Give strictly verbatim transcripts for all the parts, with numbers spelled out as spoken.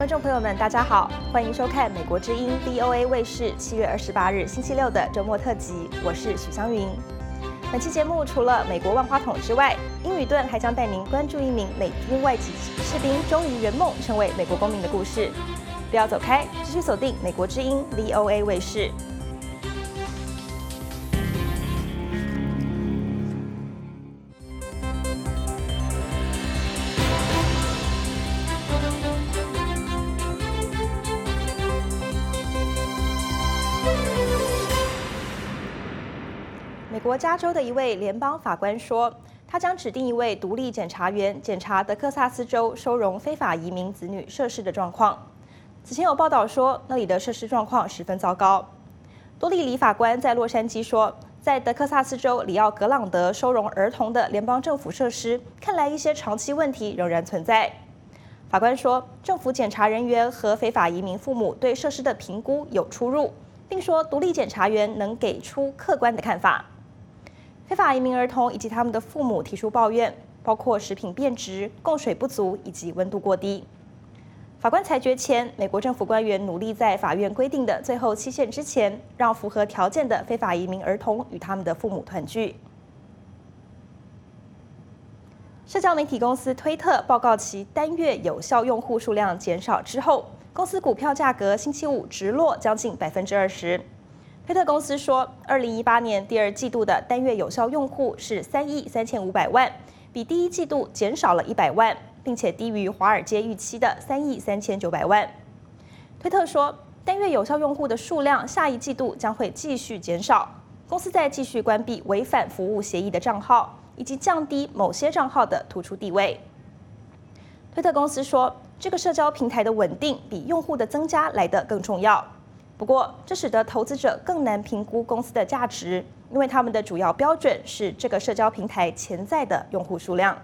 观众朋友们，大家好，欢迎收看美国之音 V O A 卫视七月二十八日星期六的周末特辑，我是许湘云。本期节目除了美国万花筒之外，英语顿还将带您关注一名美军外籍士兵终于圆梦成为美国公民的故事。不要走开，继续锁定美国之音 V O A 卫视。美国加州的一位联邦法官说，他将指定一位独立检察员检查德克萨斯州收容非法移民子女设施的状况。此前有报道说，那里的设施状况十分糟糕。多利里法官在洛杉矶说，在德克萨斯州里奥格朗德收容儿童的联邦政府设施，看来一些长期问题仍然存在。法官说，政府检察人员和非法移民父母对设施的评估有出入，并说独立检察员能给出客观的看法。非法移民儿童以及他们的父母提出抱怨，包括食品变质、供水不足以及温度过低。法官裁决前，美国政府官员努力在法院规定的最后期限之前，让符合条件的非法移民儿童与他们的父母团聚。社交媒体公司推特报告其单月有效用户数量减少之后，公司股票价格星期五直落将近百分之二十。推特公司说，二零一八年第二季度的单月有效用户是三亿三千五百万，比第一季度减少了一百万，并且低于华尔街预期的三亿三千九百万。推特说，单月有效用户的数量下一季度将会继续减少，公司在继续关闭违反服务协议的账号，以及降低某些账号的突出地位。推特公司说，这个社交平台的稳定比用户的增加来得更重要。不过，这使得投资者更难评估公司的价值，因为他们的主要标准是这个社交平台潜在的用户数量。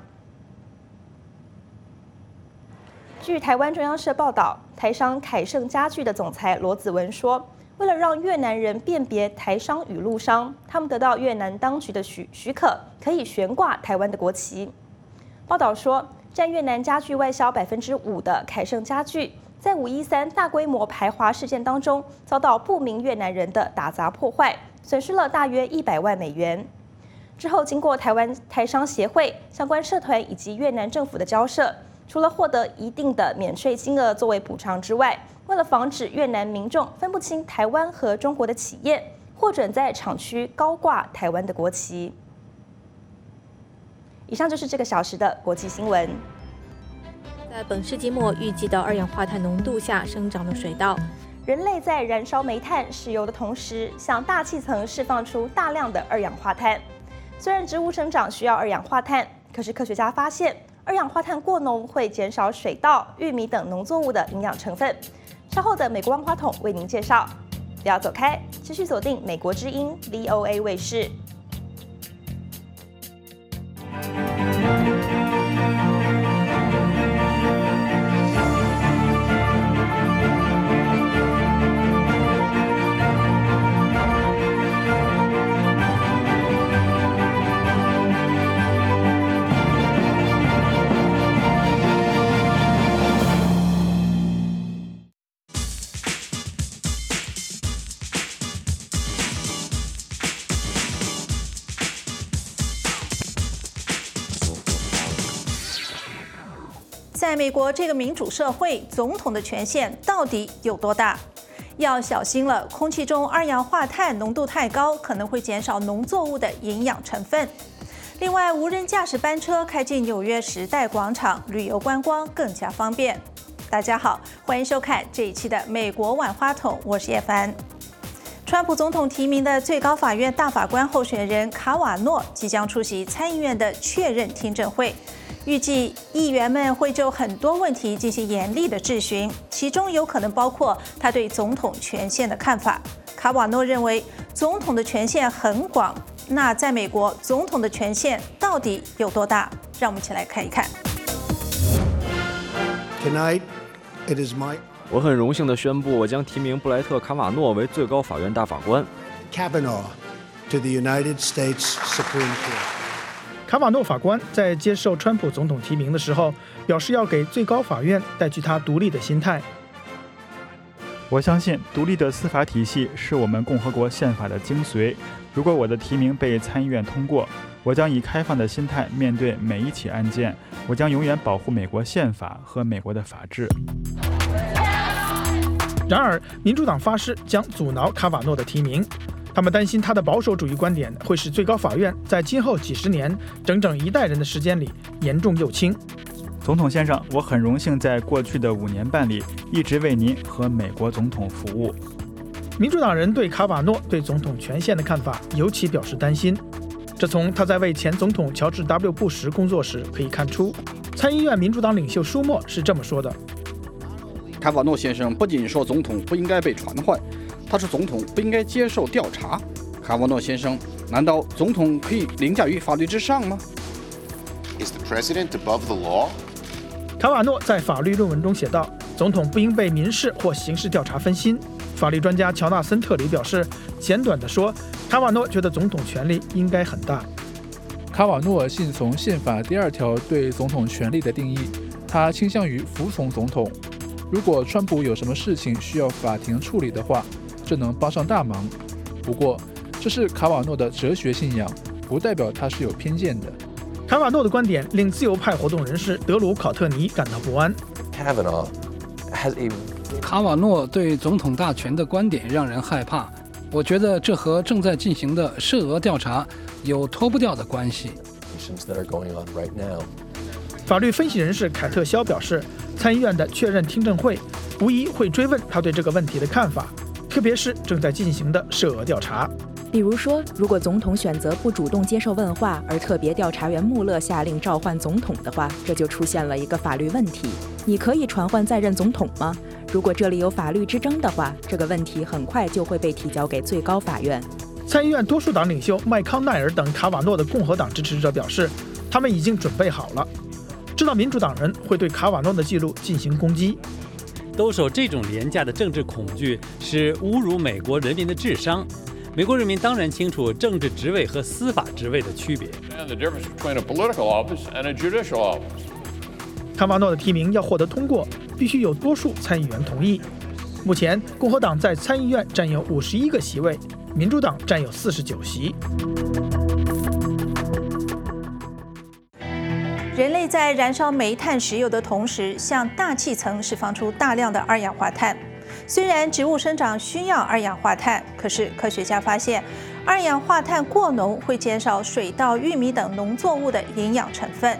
据台湾中央社报道，台商凯盛家具的总裁罗子文说，为了让越南人辨别台商与陆商，他们得到越南当局的许许可，可以悬挂台湾的国旗。报道说，占越南家具外销百分之五的凯盛家具，在五一三大规模排华事件当中，遭到不明越南人的打砸破坏，损失了大约一百万美元。之后，经过台湾台商协会、相关社团以及越南政府的交涉，除了获得一定的免税金额作为补偿之外，为了防止越南民众分不清台湾和中国的企业，获准在厂区高挂台湾的国旗。以上就是这个小时的国际新闻。 在本世纪末预计的二氧化碳浓度下生长的水稻， 人类在燃烧煤炭、石油的同时，向大气层释放出大量的二氧化碳。虽然植物生长需要二氧化碳，可是科学家发现，二氧化碳过浓会减少水稻、玉米等农作物的营养成分。稍后的美国万花筒为您介绍。不要走开，持续锁定美国之音 V O A 卫视。 在美国这个民主社会，总统的权限到底有多大？要小心了，空气中二氧化碳浓度太高，可能会减少农作物的营养成分。另外，无人驾驶班车开进纽约时代广场，旅游观光更加方便。大家好，欢迎收看这一期的美国晚花筒，我是叶凡。川普总统提名的最高法院大法官候选人卡瓦诺即将出席参议院的确认听证会。预计议员们会就很多问题进行严厉的质询，其中有可能包括他对总统权限的看法。卡瓦诺认为总统的权限很广，那在美国，总统的权限到底有多大？让我们一起来看一看。 Tonight, it is my 我很荣幸地宣布，我将提名布莱特·卡瓦诺为最高法院大法官。 Kavanaugh to the United States Supreme Court. 卡瓦诺法官在接受川普总统提名的时候，表示要给最高法院带去他独立的心态。 我相信独立的司法体系是我们共和国宪法的精髓。如果我的提名被参议院通过，我将以开放的心态面对每一起案件，我将永远保护美国宪法和美国的法治。 然而，民主党发誓将阻挠卡瓦诺的提名，他们担心他的保守主义观点会使最高法院在今后几十年、整整一代人的时间里严重右倾。 总统先生，我很荣幸在过去的五年半里一直为您和美国总统服务。 民主党人对卡瓦诺对总统权限的看法尤其表示担心，这从他在为前总统乔治 W 布什工作时可以看出。参议院民主党领袖舒默是这么说的： 卡瓦诺先生不仅说总统不应该被传唤，他说总统不应该接受调查。卡瓦诺先生，难道总统可以凌驾于法律之上吗？ Is the president above the law? 卡瓦诺在法律论文中写道，总统不应被民事或刑事调查分心。法律专家乔纳森·特里表示，简短地说，卡瓦诺觉得总统权力应该很大。 卡瓦诺信从宪法第二条对总统权力的定义，他倾向于服从总统。如果川普有什么事情需要法庭处理的话，这能帮上大忙。不过，这是卡瓦诺的哲学信仰，不代表他是有偏见的。 卡瓦诺的观点令自由派活动人士德鲁·考特尼感到不安。 卡瓦诺对总统大权的观点让人害怕，我觉得这和正在进行的涉俄调查有脱不掉的关系。 法律分析人士凯特·肖表示，参议院的确认听证会无疑会追问他对这个问题的看法，特别是正在进行的涉俄调查。 比如说，如果总统选择不主动接受问话，而特别调查员穆勒下令召唤总统的话，这就出现了一个法律问题：你可以传唤在任总统吗？如果这里有法律之争的话，这个问题很快就会被提交给最高法院。 参议院多数党领袖麦康奈尔等卡瓦诺的共和党支持者表示，他们已经准备好了，知道民主党人会对卡瓦诺的记录进行攻击。 兜售这种廉价的政治恐惧是侮辱美国人民的智商。美国人民当然清楚政治职位和司法职位的区别。 卡瓦诺的提名要获得通过，必须有多数参议员同意。目前，共和党在参议院占有五十一个席位，民主党占有四十九席。 人类在燃烧煤炭、石油的同时，向大气层释放出大量的二氧化碳。虽然植物生长需要二氧化碳，可是科学家发现，二氧化碳过浓会减少水稻、玉米等农作物的营养成分。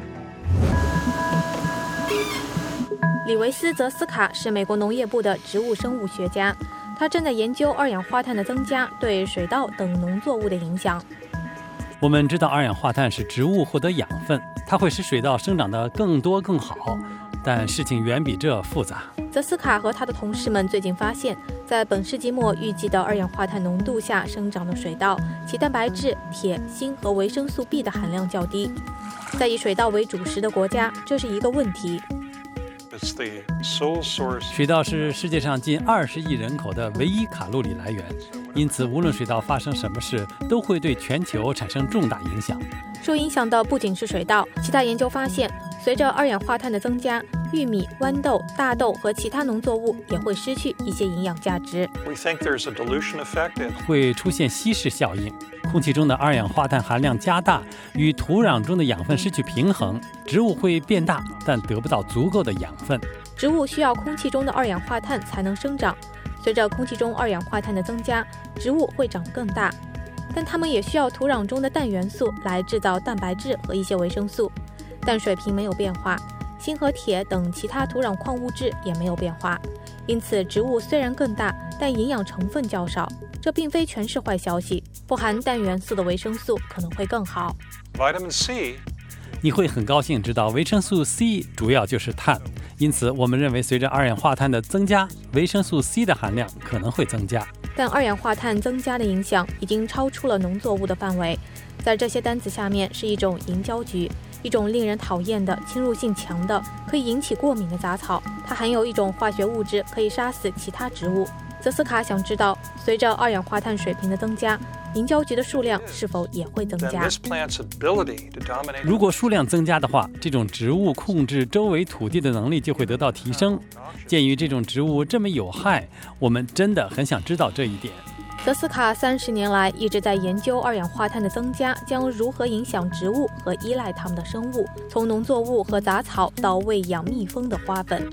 李维斯·泽斯卡是美国农业部的植物生物学家，他正在研究二氧化碳的增加对水稻等农作物的影响。 我们知道二氧化碳使植物获得养分，它会使水稻生长得更多更好，但事情远比这复杂。 泽斯卡和他的同事们最近发现，在本世纪末预计的二氧化碳浓度下生长的水稻，其蛋白质、铁、锌和维生素 B 的含量较低。在以水稻为主食的国家，这是一个问题。 水稻是世界上近二十亿人口的唯一卡路里来源，因此无论水稻发生什么事，都会对全球产生重大影响。 受影响的不仅是水稻，其他研究发现，随着二氧化碳的增加，玉米、豌豆、大豆和其他农作物也会失去一些营养价值。 会出现稀释效应，空气中的二氧化碳含量加大，与土壤中的养分失去平衡，植物会变大，但得不到足够的养分。 植物需要空气中的二氧化碳才能生长，随着空气中二氧化碳的增加，植物会长更大，但它们也需要土壤中的氮元素来制造蛋白质和一些维生素。但水平没有变化，锌和铁等其他土壤矿物质也没有变化，因此植物虽然更大，但营养成分较少。这并非全是坏消息，富含氮元素的维生素可能会更好。 Vitamin C， 你会很高兴知道维生素 C 主要就是碳，因此我们认为随着二氧化碳的增加，维生素 C 的含量可能会增加。 但二氧化碳增加的影响已经超出了农作物的范围，在这些单子下面是一种银胶菊，一种令人讨厌的、侵入性强的、可以引起过敏的杂草，它含有一种化学物质，可以杀死其他植物。 泽斯卡想知道，随着二氧化碳水平的增加，凝胶菊的数量是否也会增加？如果数量增加的话，这种植物控制周围土地的能力就会得到提升。鉴于这种植物这么有害，我们真的很想知道这一点。泽斯卡三十年来一直在研究二氧化碳的增加将如何影响植物和依赖它们的生物，从农作物和杂草到喂养蜜蜂的花粉。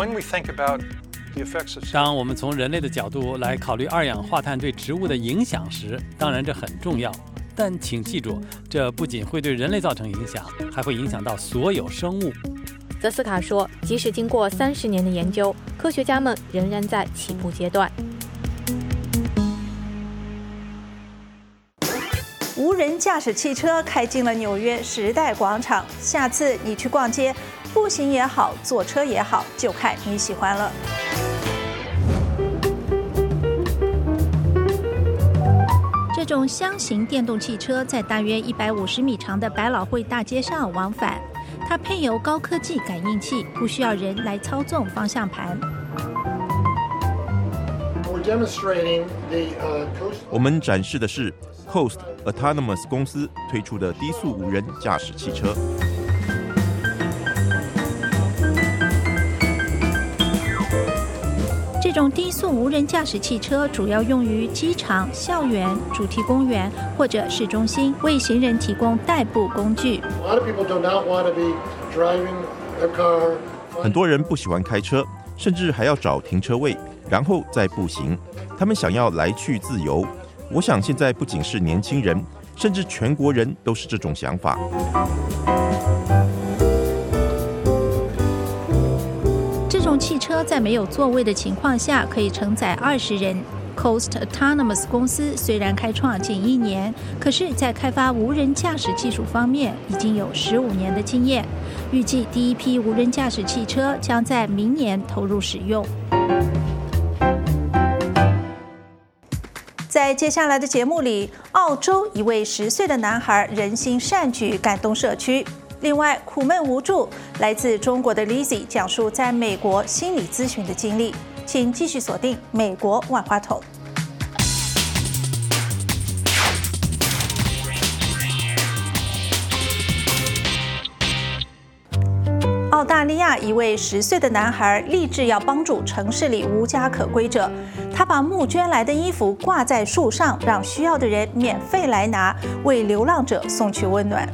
当我们从人类的角度来考虑二氧化碳对植物的影响时，当然这很重要。但请记住，这不仅会对人类造成影响，还会影响到所有生物。泽斯卡说，即使经过三十年的研究，科学家们仍然在起步阶段。 无人驾驶汽车开进了纽约时代广场，下次你去逛街，步行也好，坐车也好，就看你喜欢了。这种箱型电动汽车在大约一百五十米长的百老汇大街上往返，它配有高科技感应器，不需要人来操纵方向盘。 我们展示的是 Coast Autonomous 公司推出的低速无人驾驶汽车。 这种低速无人驾驶汽车主要用于机场、校园、主题公园或者市中心，为行人提供代步工具。 很多人不喜欢开车，甚至还要找停车位，然后再步行。他们想要来去自由。我想现在不仅是年轻人，甚至全国人都是这种想法。 这种汽车在没有座位的情况下可以承载二十人。Coast Autonomous 公司虽然开创仅一年，可是在开发无人驾驶技术方面已经有十五年的经验。预计第一批无人驾驶汽车将在明年投入使用。在接下来的节目里，澳洲一位十岁的男孩人心善举，感动社区。另外，苦闷无助，来自中国的 Lizzie 讲述在美国心理咨询的经历。请继续锁定美国万花筒。澳大利亚一位十岁的男孩立志要帮助城市里无家可归者，他把募捐来的衣服挂在树上，让需要的人免费来拿，为流浪者送去温暖。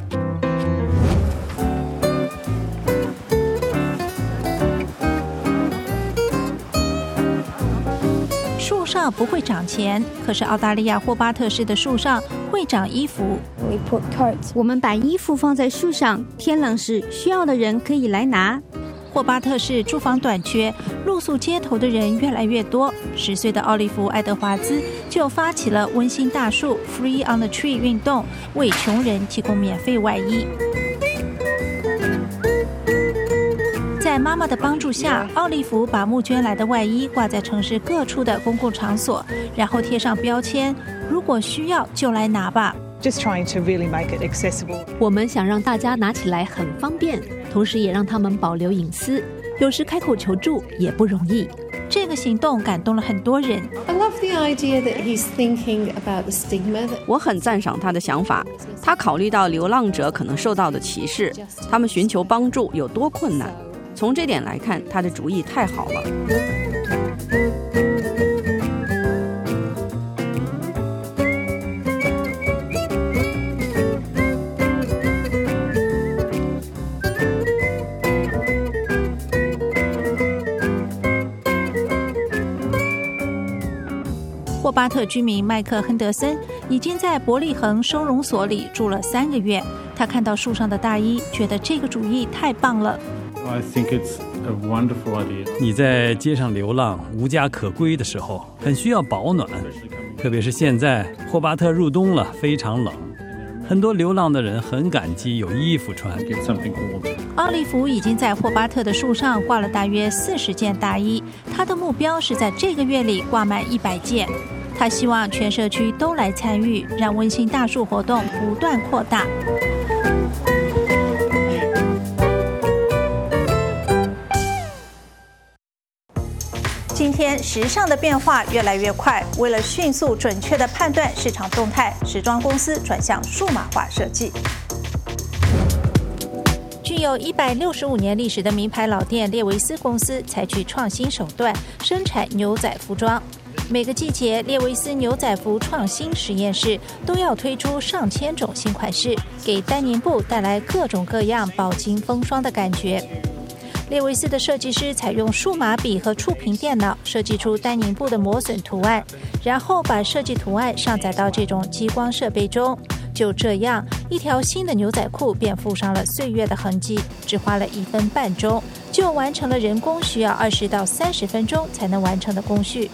树上不会长钱，可是澳大利亚霍巴特市的树上会长衣服。 我们把衣服放在树上，天冷时需要的人可以来拿。 霍巴特市住房短缺，露宿街头的人越来越多。十岁的奥利弗·爱德华兹就发起了温馨大树 （Free on the Tree） 运动，为穷人提供免费外衣。在妈妈的帮助下，奥利弗把募捐来的外衣挂在城市各处的公共场所，然后贴上标签，如果需要就来拿吧。 我们想让大家拿起来很方便，同时也让他们保留隐私。有时开口求助也不容易。 这个行动感动了很多人。 我很赞赏他的想法，他考虑到流浪者可能受到的歧视，他们寻求帮助有多困难。从这点来看，他的主意太好了。 霍巴特居民麦克·亨德森已经在伯利恒收容所里住了三个月。他看到树上的大衣，觉得这个主意太棒了。 I think it's a wonderful idea. 你在街上流浪、无家可归的时候，很需要保暖，特别是现在霍巴特入冬了，非常冷。很多流浪的人很感激有衣服穿。 奥利弗已经在霍巴特的树上挂了大约四十件大衣，他的目标是在这个月里挂满一百件。他希望全社区都来参与，让温馨大树活动不断扩大。 今天时尚的变化越来越快，为了迅速准确地判断市场动态，时装公司转向数码化设计。 具有一百六十五年历史的名牌老店列维斯公司采取创新手段生产牛仔服装。每个季节，列维斯牛仔服创新实验室都要推出上千种新款式，给丹宁布带来各种各样饱经风霜的感觉。列维斯的设计师采用数码笔和触屏电脑设计出丹宁布的磨损图案，然后把设计图案上载到这种激光设备中。就这样，一条新的牛仔裤便附上了岁月的痕迹，只花了一分半钟，就完成了人工需要二十到三十分钟才能完成的工序。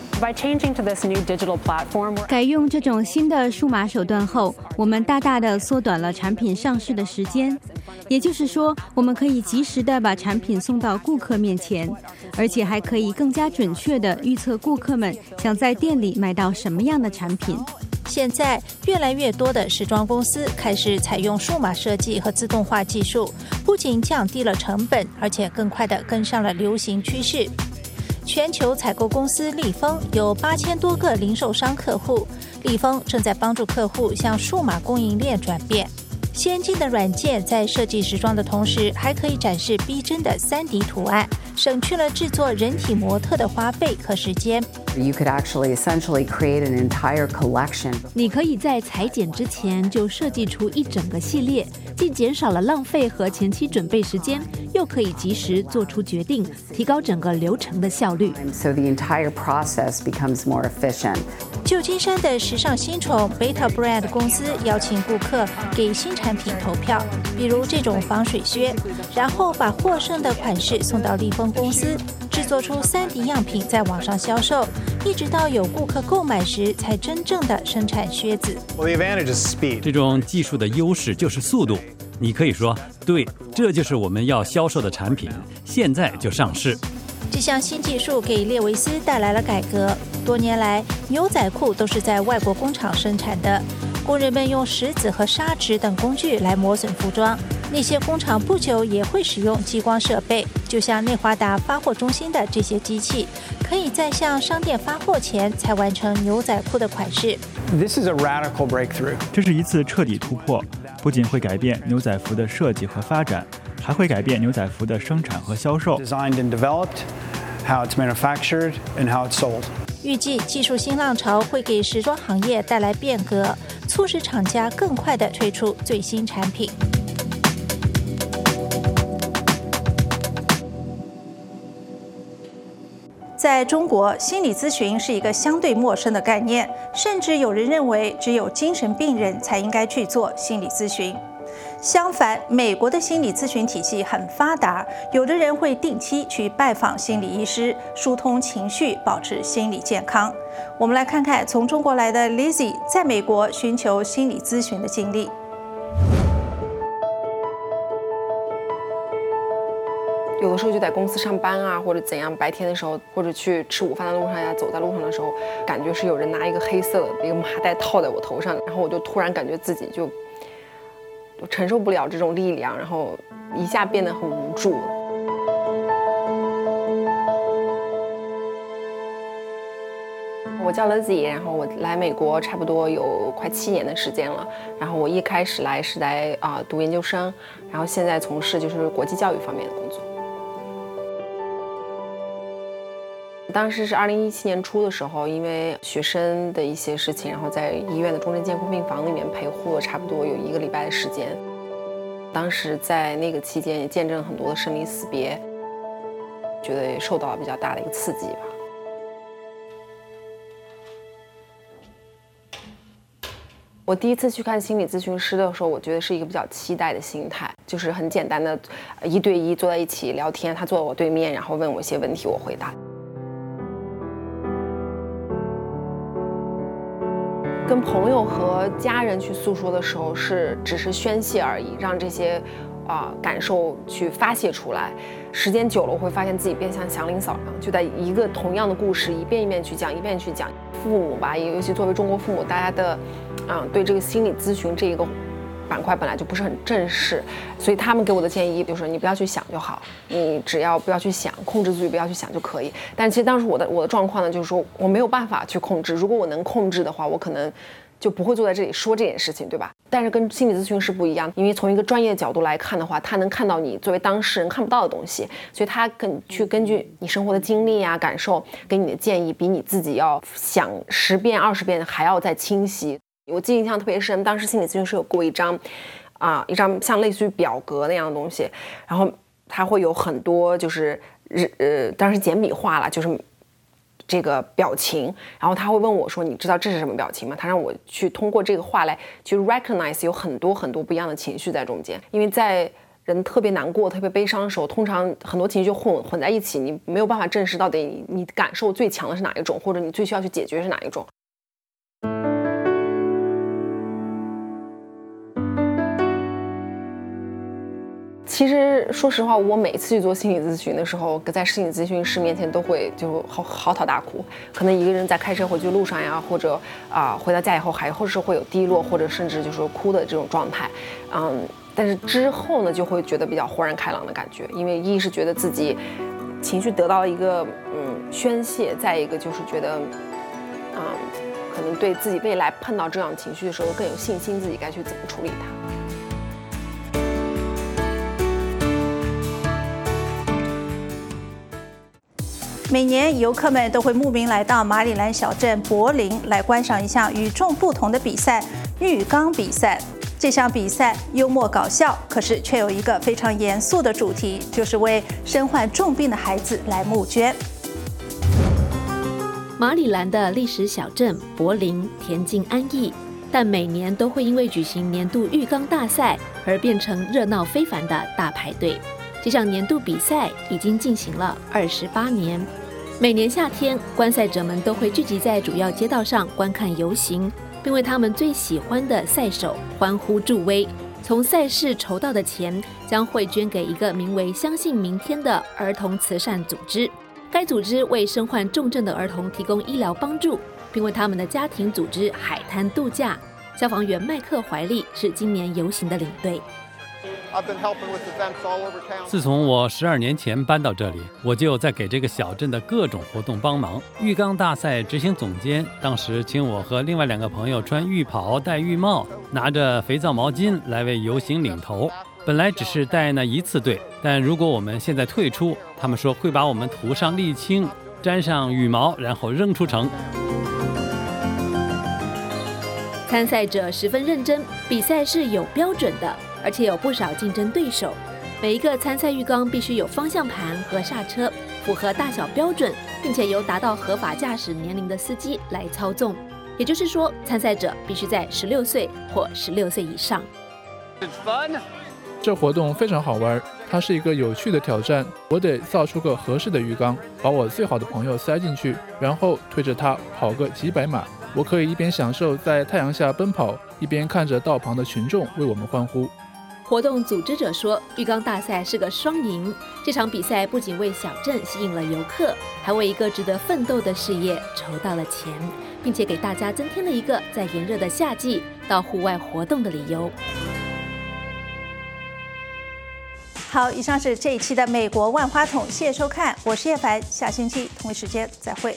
改用这种新的数码手段后，我们大大的缩短了产品上市的时间。也就是说，我们可以及时的把产品送到顾客面前，而且还可以更加准确的预测顾客们想在店里买到什么样的产品。 现在，越来越多的时装公司开始采用数码设计和自动化技术，不仅降低了成本，而且更快地跟上了流行趋势。全球采购公司立丰有八千多个零售商客户，立丰正在帮助客户向数码供应链转变。先进的软件在设计时装的同时，还可以展示逼真的 三 D 图案，省去了制作人体模特的花费和时间。 You could actually essentially create an entire collection. 你可以在裁剪之前就设计出一整个系列，既减少了浪费和前期准备时间，又可以及时做出决定，提高整个流程的效率。 So the entire process becomes more efficient. 旧金山的时尚新宠 Beta Brand 公司邀请顾客给新产品投票，比如这种防水靴，然后把获胜的款式送到立丰公司，制作出 三 D 样品在网上销售，一直到有顾客购买时才真正的生产靴子。 这种技术的优势就是速度。你可以说，对，这就是我们要销售的产品，现在就上市。 这项新技术给列维斯带来了改革。多年来，牛仔裤都是在外国工厂生产的，工人们用石子和砂纸等工具来磨损服装。那些工厂不久也会使用激光设备，就像内华达发货中心的这些机器，可以在向商店发货前才完成牛仔裤的款式。 This is a radical breakthrough. 这是一次彻底突破，不仅会改变牛仔服的设计和发展，还会改变牛仔服的生产和销售。 Designed and developed, how it's manufactured, and how it's sold. 预计技术新浪潮会给时装行业带来变革，促使厂家更快地推出最新产品。 在中国，心理咨询是一个相对陌生的概念，甚至有人认为只有精神病人才应该去做心理咨询。相反，美国的心理咨询体系很发达，有的人会定期去拜访心理医师，疏通情绪，保持心理健康。我们来看看从中国来的 Lizzie 在美国寻求心理咨询的经历。 有的时候就在公司上班啊，或者怎样，白天的时候，或者去吃午饭的路上呀，走在路上的时候，感觉是有人拿一个黑色的一个麻袋套在我头上，然后我就突然感觉自己就我承受不了这种力量，然后一下变得很无助。我叫Lizzie，然后我来美国差不多有快七年的时间了。然后我一开始来是来啊、呃、读研究生，然后现在从事就是国际教育方面的工作。当时是二零一七年初的时候，因为学生的一些事情，然后在医院的重症监护病房里面陪护了差不多有一个礼拜的时间。当时在那个期间也见证了很多的生离死别，觉得也受到了比较大的一个刺激吧。我第一次去看心理咨询师的时候，我觉得是一个比较期待的心态，就是很简单的一对一坐在一起聊天，他坐在我对面，然后问我一些问题，我回答。跟朋友和家人去诉说的时候，是只是宣泄而已，让这些啊、呃、感受去发泄出来。时间久了，我会发现自己变像祥林嫂一样，就在一个同样的故事一遍一遍去讲，一遍去讲。父母吧，尤其作为中国父母，大家的，嗯，对这个心理咨询这个板块本来就不是很正式，所以他们给我的建议就是你不要去想就好，你只要不要去想，控制自己不要去想就可以。但其实当时我的我的状况呢，就是说我没有办法去控制，如果我能控制的话，我可能就不会坐在这里说这件事情，对吧？但是跟心理咨询师不一样，因为从一个专业的角度来看的话，他能看到你作为当事人看不到的东西，所以他根去根据你生活的经历啊、感受，给你的建议比你自己要想十遍、二十遍还要再清晰。我记忆印象特别深，当时心理咨询师有过一张，啊、呃，一张像类似于表格那样的东西，然后它会有很多就是呃，当时简笔画了，就是这个表情，然后他会问我说：“你知道这是什么表情吗？”他让我去通过这个画来去 recognize 有很多很多不一样的情绪在中间，因为在人特别难过、特别悲伤的时候，通常很多情绪就混混在一起，你没有办法证实到底你你感受最强的是哪一种，或者你最需要去解决是哪一种。其实说实话，我每次去做心理咨询的时候，在心理咨询师面前都会就嚎嚎啕大哭，可能一个人在开车回去路上呀，或者啊、呃、回到家以后还或是会有低落，或者甚至就是哭的这种状态，嗯，但是之后呢就会觉得比较豁然开朗的感觉，因为一是觉得自己情绪得到了一个嗯宣泄，再一个就是觉得嗯可能对自己未来碰到这样情绪的时候更有信心，自己该去怎么处理它。 每年游客们都会慕名来到马里兰小镇柏林来观赏一项与众不同的比赛——浴缸比赛。这项比赛幽默搞笑，可是却有一个非常严肃的主题，就是为身患重病的孩子来募捐。 马里兰的历史小镇柏林恬静安逸，但每年都会因为举行年度浴缸大赛而变成热闹非凡的大排队。这项年度比赛已经进行了二十八年，每年夏天，观赛者们都会聚集在主要街道上观看游行，并为他们最喜欢的赛手欢呼助威。从赛事筹到的钱将会捐给一个名为“相信明天”的儿童慈善组织，该组织为身患重症的儿童提供医疗帮助，并为他们的家庭组织海滩度假。消防员麦克怀利是今年游行的领队。 自从我十二年前搬到这里，我就在给这个小镇的各种活动帮忙。浴缸大赛执行总监当时请我和另外两个朋友穿浴袍、戴浴帽，拿着肥皂毛巾来为游行领头。本来只是带那一次队，但如果我们现在退出，他们说会把我们涂上沥青，沾上羽毛，然后扔出城。 参赛者十分认真，比赛是有标准的，而且有不少竞争对手。每一个参赛浴缸必须有方向盘和刹车，符合大小标准，并且由达到合法驾驶年龄的司机来操纵。也就是说，参赛者必须在十六岁或十六岁以上。 这活动非常好玩，它是一个有趣的挑战。我得造出个合适的浴缸，把我最好的朋友塞进去，然后推着它跑个几百码。我可以一边享受在太阳下奔跑，一边看着道旁的群众为我们欢呼。 活动组织者说，浴缸大赛是个双赢。这场比赛不仅为小镇吸引了游客，还为一个值得奋斗的事业筹到了钱，并且给大家增添了一个在炎热的夏季到户外活动的理由。 好，以上是这一期的美国万花筒，谢谢收看，我是叶凡，下星期同一时间再会。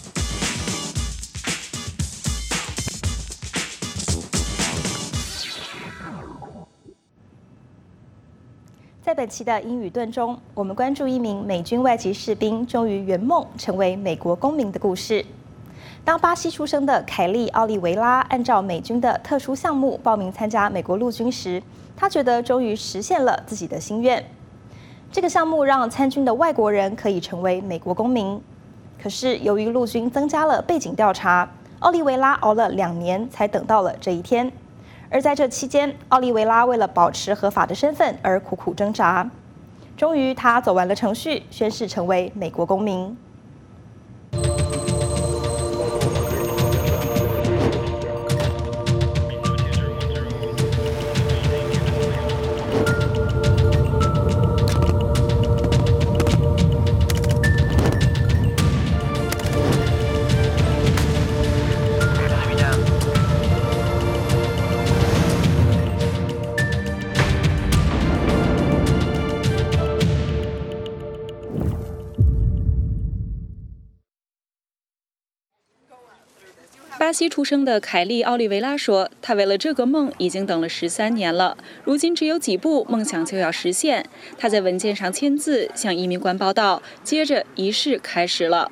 在本期的英语盾中，我们关注一名美军外籍士兵终于圆梦成为美国公民的故事。当巴西出生的凯利·奥利维拉按照美军的特殊项目报名参加美国陆军时，他觉得终于实现了自己的心愿。这个项目让参军的外国人可以成为美国公民。可是由于陆军增加了背景调查，奥利维拉熬了两年才等到了这一天。而在这期间，奥利维拉为了保持合法的身份而苦苦挣扎。终于，他走完了程序，宣誓成为美国公民。 巴西出生的凯利·奥利维拉说，他为了这个梦已经等了十三年了，如今只有几步，梦想就要实现。他在文件上签字，向移民官报到，接着仪式开始了。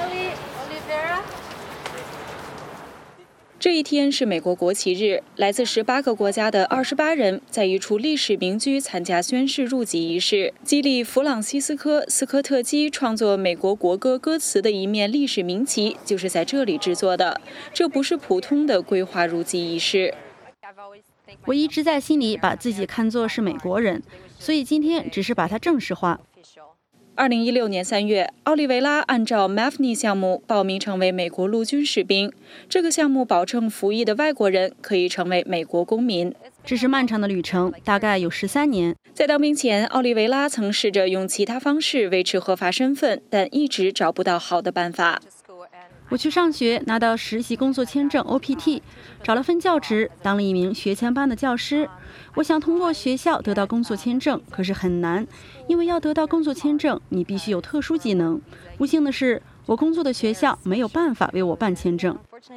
这一天是美国国旗日，来自十八个国家的二十八人在一处历史民居参加宣誓入籍仪式。激励弗朗西斯科·斯科特基创作美国国歌歌词的一面历史名旗就是在这里制作的。这不是普通的规划入籍仪式。 我一直在心里把自己看作是美国人，所以今天只是把它正式化。 二零一六年三月，奥利维拉按照 M A F N I 项目报名成为美国陆军士兵。这个项目保证服役的外国人可以成为美国公民。 这是漫长的旅程，大概有十三年。 在当兵前，奥利维拉曾试着用其他方式维持合法身份，但一直找不到好的办法。 我去上学，拿到实习工作签证 O P T， 找了份教职，当了一名学前班的教师。我想通过学校得到工作签证，可是很难，因为要得到工作签证，你必须有特殊技能。不幸的是，我工作的学校没有办法为我办签证。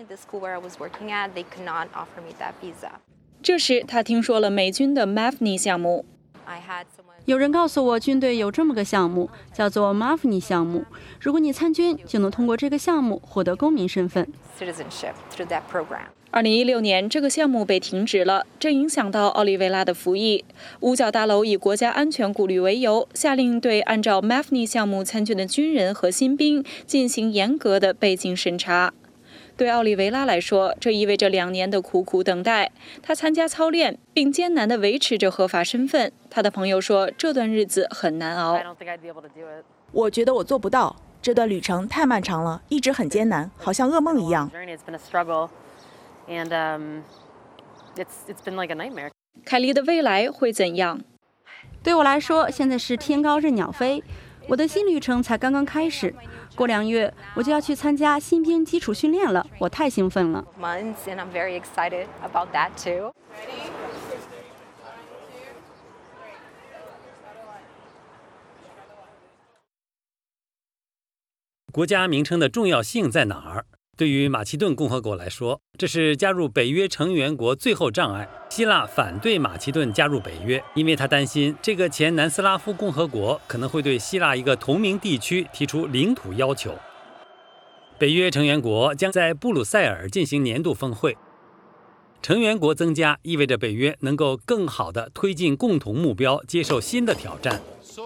这时，他听说了美军的 M A F N I 项目。 有人告诉我，军队有这么个项目，叫做 M A F N I 项目。如果你参军，就能通过这个项目获得公民身份。 二零一六年，这个项目被停止了，这影响到奥利维拉的服役。五角大楼以国家安全顾虑为由，下令对按照 M A F N I 项目参军的军人和新兵进行严格的背景审查。对奥利维拉来说，这意味着两年的苦苦等待。他参加操练，并艰难地维持着合法身份。他的朋友说，这段日子很难熬。 我觉得我做不到，这段旅程太漫长了，一直很艰难，好像噩梦一样。 凯莉的未来会怎样？ 对我来说，现在是天高任鸟飞。我的新旅程才刚刚开始，过两月我就要去参加新兵基础训练了，我太兴奋了。 国家名称的重要性在哪儿？对于马其顿共和国来说，这是加入北约成员国最后障碍。希腊反对马其顿加入北约，因为他担心这个前南斯拉夫共和国可能会对希腊一个同名地区提出领土要求。北约成员国将在布鲁塞尔进行年度峰会，成员国增加意味着北约能够更好地推进共同目标，接受新的挑战。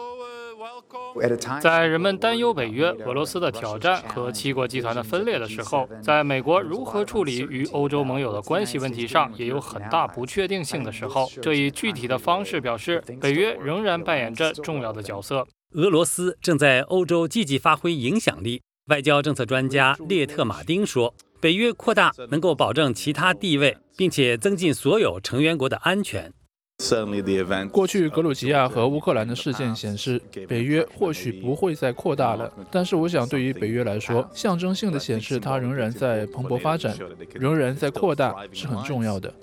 在人们担忧北约、俄罗斯的挑战和七国集团的分裂的时候，在美国如何处理与欧洲盟友的关系问题上也有很大不确定性的时候，这一具体的方式表示，北约仍然扮演着重要的角色。 俄罗斯正在欧洲积极发挥影响力。外交政策专家列特马丁说，北约扩大能够保证其他地位，并且增进所有成员国的安全。 过去格鲁吉亚和乌克兰的事件显示，北约或许不会再扩大了，但是我想对于北约来说，象征性的显示它仍然在蓬勃发展，仍然在扩大是很重要的。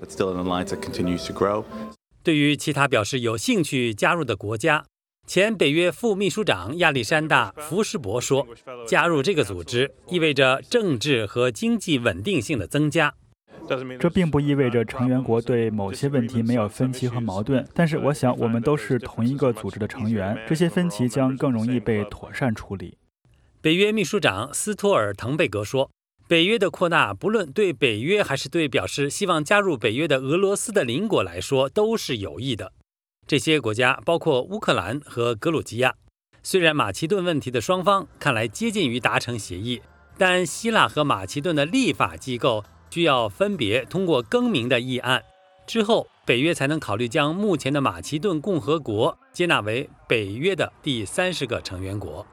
对于其他表示有兴趣加入的国家，前北约副秘书长亚历山大·福什伯说，加入这个组织意味着政治和经济稳定性的增加。 这并不意味着成员国对某些问题没有分歧和矛盾，但是我想我们都是同一个组织的成员，这些分歧将更容易被妥善处理。 北约秘书长斯托尔滕贝格说，北约的扩大不论对北约还是对表示希望加入北约的俄罗斯的邻国来说都是有益的。这些国家包括乌克兰和格鲁吉亚。虽然马其顿问题的双方看来接近于达成协议，但希腊和马其顿的立法机构需要分别通过更名的议案，之后北约才能考虑将目前的马其顿共和国接纳为北约的第三十个成员国。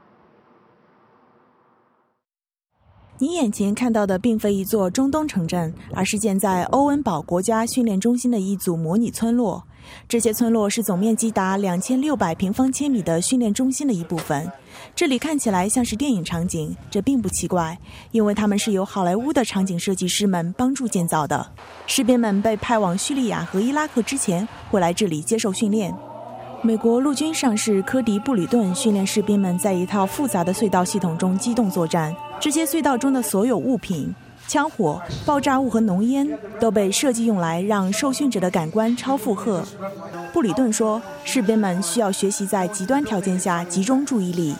你眼前看到的并非一座中东城镇，而是建在欧文堡国家训练中心的一组模拟村落。这些村落是总面积达两千六百平方千米的训练中心的一部分。这里看起来像是电影场景，这并不奇怪，因为他们是由好莱坞的场景设计师们帮助建造的。士兵们被派往叙利亚和伊拉克之前，会来这里接受训练。美国陆军上士科迪布里顿训练士兵们在一套复杂的隧道系统中机动作战。这些隧道中的所有物品， 枪火、爆炸物和浓烟都被设计用来让受训者的感官超负荷。布里顿说，士兵们需要学习在极端条件下集中注意力。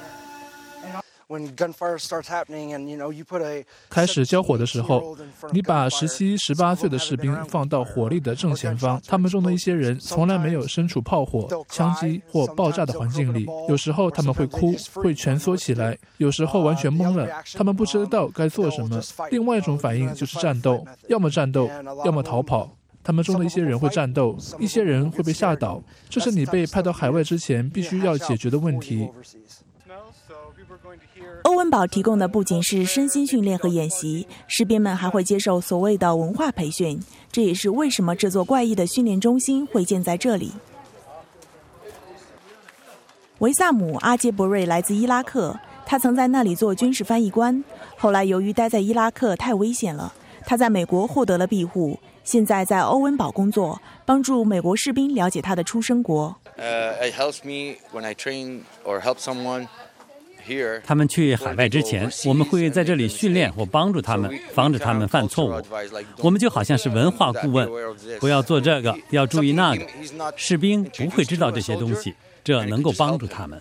开始交火的时候，你把十七、十八岁的士兵放到火力的正前方，他们中的一些人从来没有身处炮火、枪击或爆炸的环境里，有时候他们会哭，会蜷缩起来，有时候完全懵了，他们不知道该做什么。另外一种反应就是战斗，要么战斗，要么逃跑。他们中的一些人会战斗，一些人会被吓倒，这是你被派到海外之前必须要解决的问题。 欧文堡提供的不仅是身心训练和演习，士兵们还会接受所谓的文化培训，这也是为什么这座怪异的训练中心会建在这里。维萨姆·阿杰伯瑞来自伊拉克，他曾在那里做军事翻译官，后来由于待在伊拉克太危险了，他在美国获得了庇护，现在在欧文堡工作，帮助美国士兵了解他的出生国。 Uh, it helps me when I train or help someone. 他们去海外之前，我们会在这里训练或帮助他们，防止他们犯错误。我们就好像是文化顾问，不要做这个，要注意那个。士兵不会知道这些东西，这能够帮助他们。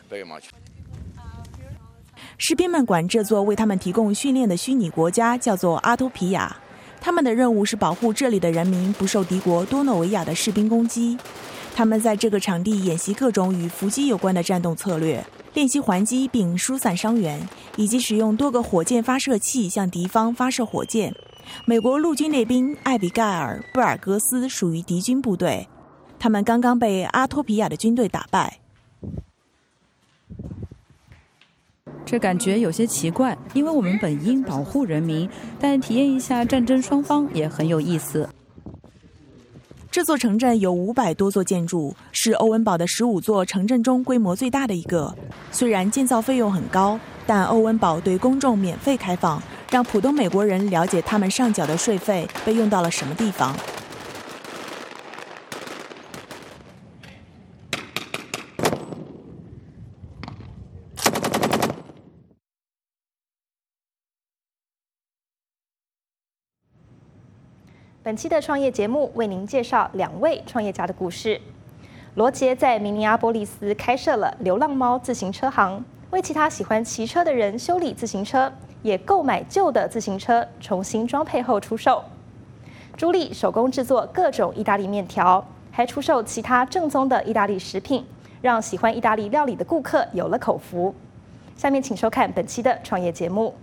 士兵们管这座为他们提供训练的虚拟国家叫做阿托皮亚，他们的任务是保护这里的人民不受敌国多诺维亚的士兵攻击。他们在这个场地演习各种与伏击有关的战斗策略，练习还击并疏散伤员，以及使用多个火箭发射器向敌方发射火箭。美国陆军列兵艾比盖尔·布尔格斯属于敌军部队，他们刚刚被阿托皮亚的军队打败。 这感觉有些奇怪，因为我们本应保护人民，但体验一下战争双方也很有意思。 这座城镇有五百多座建筑，是欧文堡的十五座城镇中规模最大的一个。虽然建造费用很高，但欧文堡对公众免费开放，让普通美国人了解他们上缴的税费被用到了什么地方。 本期的创业节目为您介绍两位创业家的故事。罗杰在明尼阿波利斯开设了流浪猫自行车行，为其他喜欢骑车的人修理自行车，也购买旧的自行车重新装配后出售。朱莉手工制作各种意大利面条，还出售其他正宗的意大利食品，让喜欢意大利料理的顾客有了口福。下面请收看本期的创业节目。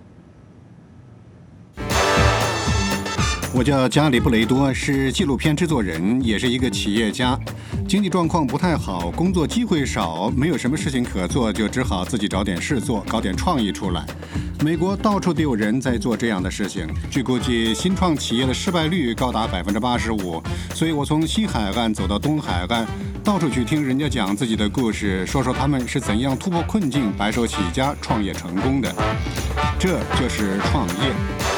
我叫加里布雷多，是纪录片制作人，也是一个企业家。经济状况不太好，工作机会少，没有什么事情可做，就只好自己找点事做，搞点创意出来。美国到处都有人在做这样的事情，据估计新创企业的失败率高达百分之八十五。所以我从西海岸走到东海岸，到处去听人家讲自己的故事，说说他们是怎样突破困境，白手起家创业成功的。这就是创业。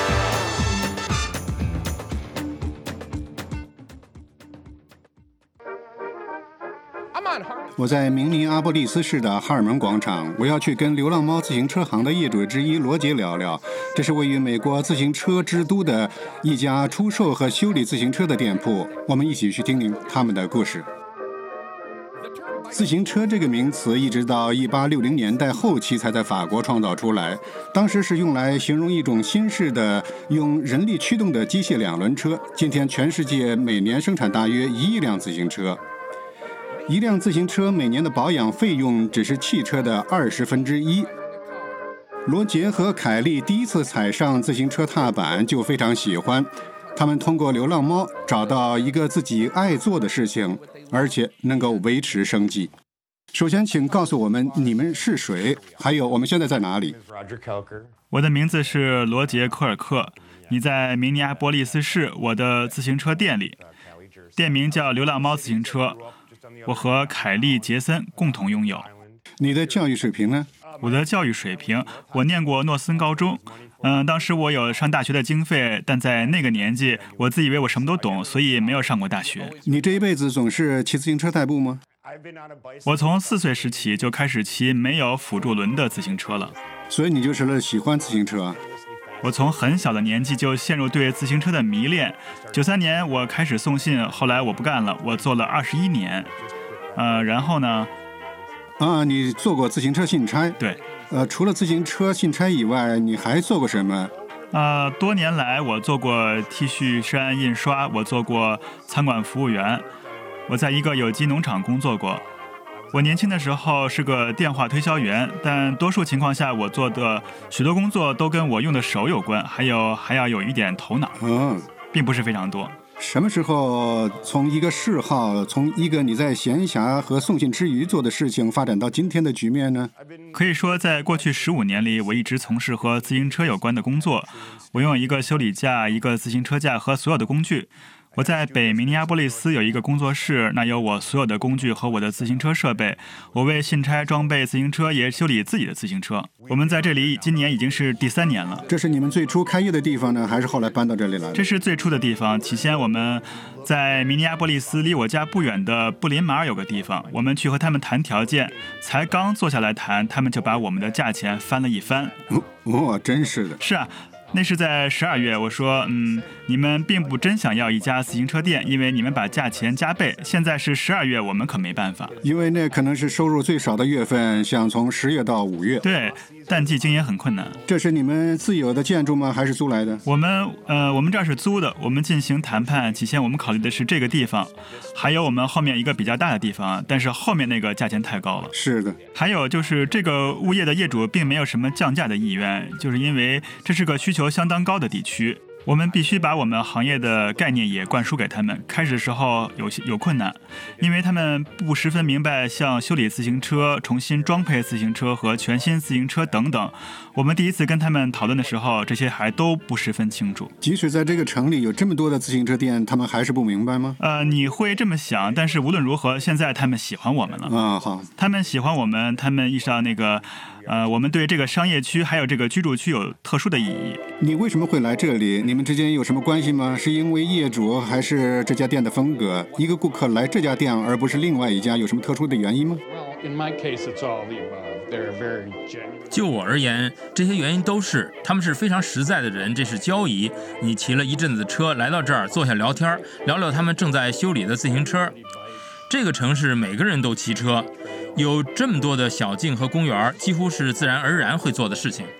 我在明尼阿波利斯市的哈尔门广场，我要去跟流浪猫自行车行的业主之一罗杰聊聊。这是位于美国自行车之都的一家出售和修理自行车的店铺，我们一起去听听他们的故事。自行车这个名词一直到一八六零年代后期才在法国创造出来，当时是用来形容一种新式的用人力驱动的机械两轮车。今天全世界每年生产大约一亿辆自行车，一辆自行车每年的保养费用只是汽车的二十分之一。罗杰和凯莉第一次踩上自行车踏板就非常喜欢，他们通过流浪猫找到一个自己爱做的事情，而且能够维持生计。首先请告诉我们你们是谁，还有我们现在在哪里。 我的名字是罗杰·科尔克，你在明尼阿波利斯市我的自行车店里，店名叫流浪猫自行车，我和凯莉·杰森共同拥有。 你的教育水平呢？ 我的教育水平，我念过诺森高中，嗯，当时我有上大学的经费，但在那个年纪，我自以为我什么都懂，所以没有上过大学。 你这一辈子总是骑自行车代步吗？ 我从四岁时起就开始骑没有辅助轮的自行车了。 所以你就是喜欢自行车？ 我从很小的年纪就陷入对自行车的迷恋。九三年我开始送信，后来我不干了，我做了二十一年。呃，然后呢？ 啊，你做过自行车信差？ 对。 呃，除了自行车信差以外，你还做过什么？ 呃，多年来我做过 T 恤衫印刷，我做过餐馆服务员，我在一个有机农场工作过。我年轻的时候是个电话推销员，但多数情况下我做的许多工作都跟我用的手有关，还有还要有一点头脑， 嗯， 并不是非常多。 什么时候从一个嗜好，从一个你在闲暇和送信之余做的事情，发展到今天的局面呢？ 可以说，在过去十五年里，我一直从事和自行车有关的工作。我拥有一个修理架、一个自行车架和所有的工具。我在北明尼阿波利斯有一个工作室，那有我所有的工具和我的自行车设备。我为信差装备自行车，也修理自己的自行车。我们在这里今年已经是第三年了。 这是你们最初开业的地方呢，还是后来搬到这里来的？ 这是最初的地方。起先我们在明尼阿波利斯离我家不远的布林马尔有个地方，我们去和他们谈条件，才刚坐下来谈，他们就把我们的价钱翻了一番。 哦，哦真是的。 是啊。那是在十二月，我说，嗯，你们并不真想要一家自行车店，因为你们把价钱加倍。现在是十二月，我们可没办法， 因为那可能是收入最少的月份，想从十月到五月。 对，淡季经营很困难。 这是你们自有的建筑吗？还是租来的？ 我们，呃，我们这儿是租的。我们进行谈判，起先我们考虑的是这个地方，还有我们后面一个比较大的地方，但是后面那个价钱太高了。 是的。 还有就是这个物业的业主并没有什么降价的意愿，就是因为这是个需求相当高的地区，我们必须把我们行业的概念也灌输给他们。开始的时候有有困难，因为他们不十分明白像修理自行车、重新装配自行车和全新自行车等等。我们第一次跟他们讨论的时候，这些还都不十分清楚。 即使在这个城里有这么多的自行车店，他们还是不明白吗？ 呃，你会这么想，但是无论如何，现在他们喜欢我们了。 啊，好， 他们喜欢我们，他们意识到那个。呃，我们对这个商业区还有这个居住区有特殊的意义。 你为什么会来这里？你们之间有什么关系吗？是因为业主，还是这家店的风格？一个顾客来这家店而不是另外一家，有什么特殊的原因吗？ 就我而言，这些原因都是，他们是非常实在的人，这是交易。你骑了一阵子车来到这儿，坐下聊天，聊聊他们正在修理的自行车。这个城市每个人都骑车。有这么多的小径和公园，几乎是自然而然会做的事情。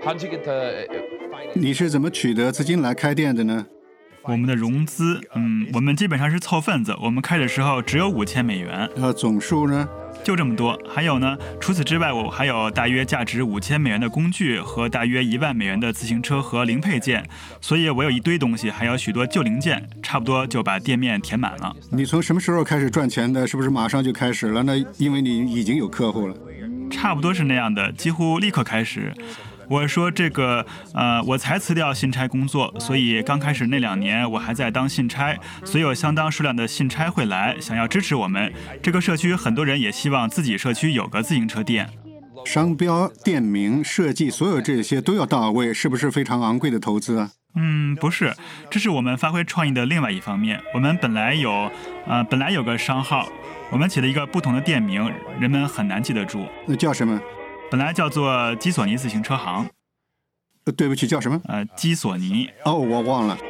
你是怎么取得资金来开店的呢？ 我们的融资，嗯，我们基本上是凑份子。我们开的时候只有五千美元。 呃，总数呢？ 就这么多。还有呢，除此之外，我还有大约价值五千美元的工具和大约一万美元的自行车和零配件，所以我有一堆东西，还有许多旧零件，差不多就把店面填满了。 你从什么时候开始赚钱的？是不是马上就开始了？那因为你已经有客户了。 差不多是那样的，几乎立刻开始。我说这个，呃，我才辞掉信差工作，所以刚开始那两年我还在当信差，所以有相当数量的信差会来，想要支持我们。这个社区很多人也希望自己社区有个自行车店。 商标、店名、设计，所有这些都要到位，是不是非常昂贵的投资啊？ 嗯，不是，这是我们发挥创意的另外一方面。我们本来有，呃，本来有个商号，我们起了一个不同的店名，人们很难记得住。 那叫什么？ 本来叫做基索尼自行车行。 呃，对不起，叫什么？ 呃，基索尼。 哦，我忘了。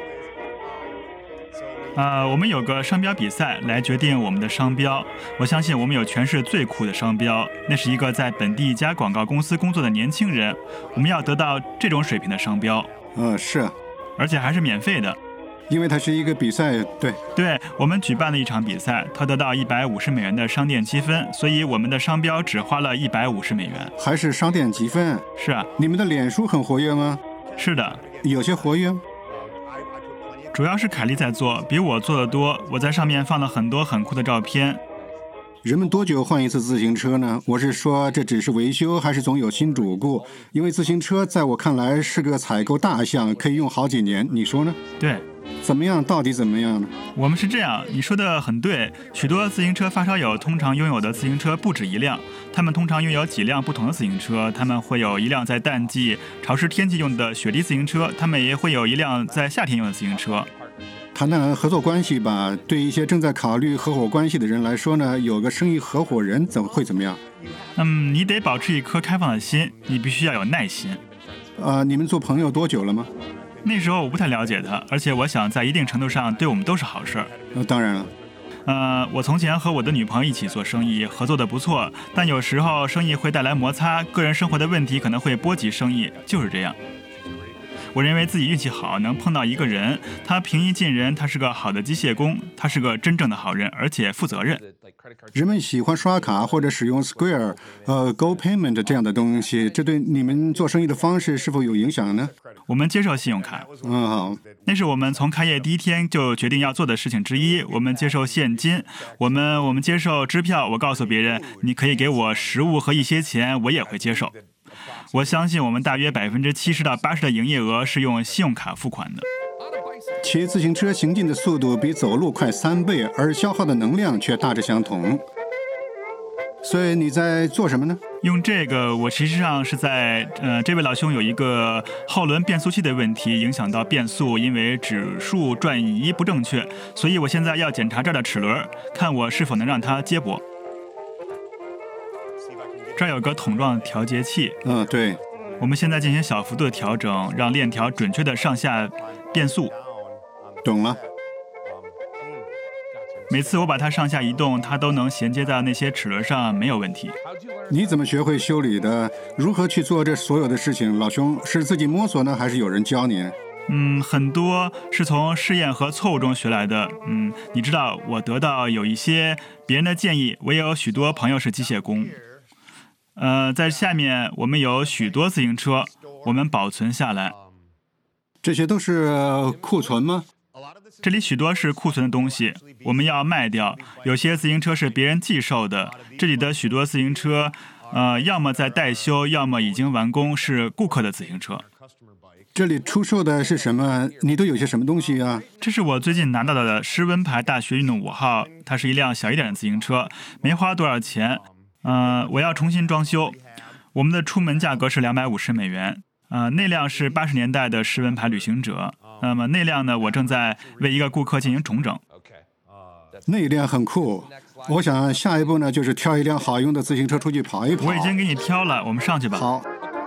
呃，我们有个商标比赛来决定我们的商标。我相信我们有全市最酷的商标，那是一个在本地一家广告公司工作的年轻人。我们要得到这种水平的商标。 呃，是啊， 而且还是免费的。 因为它是一个比赛，对对，我们举办了一场比赛，他得到一百五十美元的商店积分，所以我们的商标只花了一百五十美元。 还是商店积分？ 是啊。 你们的脸书很活跃吗？ 是的， 有些活跃。 主要是凯莉在做，比我做的多。我在上面放了很多很酷的照片。 人们多久换一次自行车呢？我是说，这只是维修，还是总有新主顾？因为自行车在我看来是个采购大项，可以用好几年。你说呢？ 对。 怎么样？到底怎么样呢？ 我们是这样，你说的很对。许多自行车发烧友通常拥有的自行车不止一辆，他们通常拥有几辆不同的自行车。他们会有一辆在淡季、潮湿天气用的雪地自行车，他们也会有一辆在夏天用的自行车。 谈谈合作关系吧。对一些正在考虑合伙关系的人来说呢，有个生意合伙人怎么会怎么样？ 嗯，你得保持一颗开放的心，你必须要有耐心。 呃，你们做朋友多久了吗？ 那时候我不太了解他，而且我想在一定程度上对我们都是好事儿。 呃，当然了。 呃，我从前和我的女朋友一起做生意，合作的不错，但有时候生意会带来摩擦，个人生活的问题可能会波及生意，就是这样。我认为自己运气好，能碰到一个人，他平易近人，他是个好的机械工，他是个真正的好人，而且负责任。 人们喜欢刷卡或者使用 Square、呃 Go Payment 这样的东西，这对你们做生意的方式是否有影响呢？ 我们接受信用卡。 嗯，好。 那是我们从开业第一天就决定要做的事情之一。我们接受现金，我们我们接受支票。我告诉别人，你可以给我食物和一些钱，我也会接受。我相信我们大约百分之七十到八十的营业额是用信用卡付款的。 骑自行车行进的速度比走路快三倍，而消耗的能量却大致相同。所以你在做什么呢？ 用这个，我实际上是在呃，这位老兄有一个后轮变速器的问题，影响到变速，因为指数转移不正确，所以我现在要检查这儿的齿轮，看我是否能让它接驳。这儿有个桶状调节器， 嗯，对。 我们现在进行小幅度的调整，让链条准确的上下变速。 懂了。 每次我把它上下移动，它都能衔接到那些齿轮上，没有问题。 你怎么学会修理的？如何去做这所有的事情？老兄，是自己摸索呢，还是有人教你？ 嗯，很多是从试验和错误中学来的。嗯，你知道，我得到有一些别人的建议，我也有许多朋友是机械工。呃，在下面我们有许多自行车，我们保存下来。 这些都是库存吗？ 这里许多是库存的东西，我们要卖掉。有些自行车是别人寄售的。这里的许多自行车，呃，要么在待修，要么已经完工，是顾客的自行车。 这里出售的是什么？你都有些什么东西啊？ 这是我最近拿到的施温牌大学运动五号，它是一辆小一点的自行车，没花多少钱。呃，我要重新装修。我们的出门价格是两百五十美元。呃，那辆是八十年代的施温牌旅行者。那么那辆呢，我正在为一个顾客进行重整。 那辆很酷。我想下一步呢，就是挑一辆好用的自行车出去跑一跑。 我已经给你挑了，我们上去吧。 好。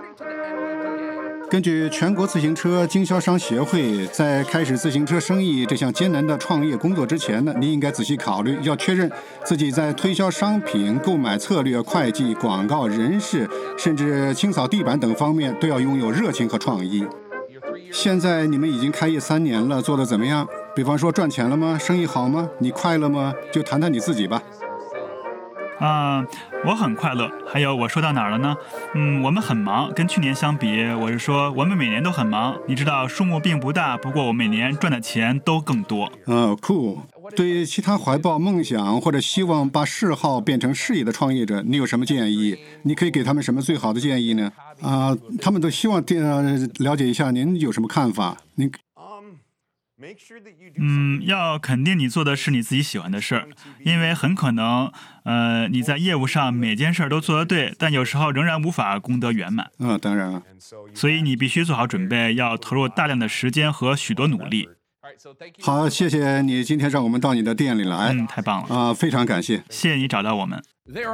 根据全国自行车经销商协会，在开始自行车生意这项艰难的创业工作之前呢，你应该仔细考虑，要确认自己在推销商品、购买策略、会计、广告、人事，甚至清扫地板等方面都要拥有热情和创意。现在你们已经开业三年了，做得怎么样？比方说赚钱了吗？生意好吗？你快乐吗？就谈谈你自己吧。 啊、呃，我很快乐。还有，我说到哪儿了呢？嗯，我们很忙，跟去年相比，我是说我们每年都很忙。你知道，数目并不大，不过我每年赚的钱都更多。 嗯，酷。对其他怀抱梦想或者希望把嗜好变成事业的创业者，你有什么建议？你可以给他们什么最好的建议呢？啊、呃，他们都希望呃了解一下您有什么看法。您。 嗯，要肯定你做的是你自己喜欢的事儿，因为很可能，呃，你在业务上每件事儿都做得对，但有时候仍然无法功德圆满。 嗯，当然了。 所以你必须做好准备，要投入大量的时间和许多努力。 好，谢谢你今天让我们到你的店里来。 嗯，太棒了啊、呃，非常感谢。 谢谢你找到我们。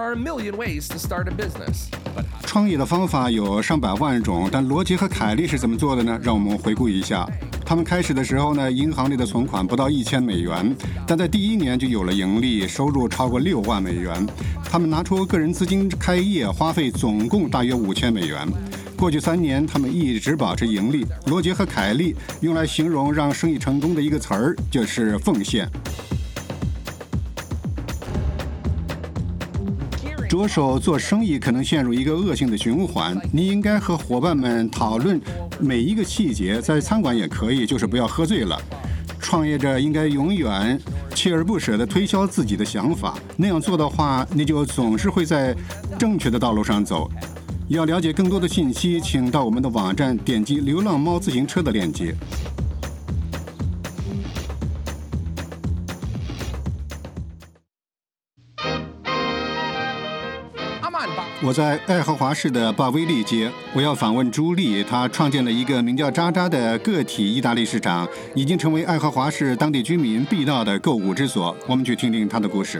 创业的方法有上百万种，但罗杰和凯利是怎么做的呢？让我们回顾一下。他们开始的时候呢，银行里的存款不到一千美元，但在第一年就有了盈利，收入超过六万美元。他们拿出个人资金开业，花费总共大约五千美元。过去三年，他们一直保持盈利。罗杰和凯利用来形容让生意成功的一个词儿，就是奉献。着手做生意可能陷入一个恶性的循环，你应该和伙伴们讨论每一个细节，在餐馆也可以，就是不要喝醉了。创业者应该永远锲而不舍地推销自己的想法，那样做的话，你就总是会在正确的道路上走。要了解更多的信息，请到我们的网站点击流浪猫自行车的链接。我在爱荷华市的巴威利街，我要访问朱莉。她创建了一个名叫渣渣的个体意大利市场，已经成为爱荷华市当地居民必到的购物之所。我们去听听她的故事。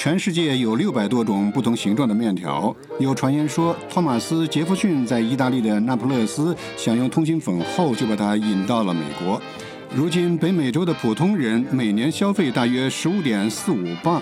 全世界有六百多种不同形状的面条。有传言说，托马斯·杰弗逊在意大利的那不勒斯享用通心粉后，就把它引到了美国。如今，北美洲的普通人每年消费大约十五点四五磅。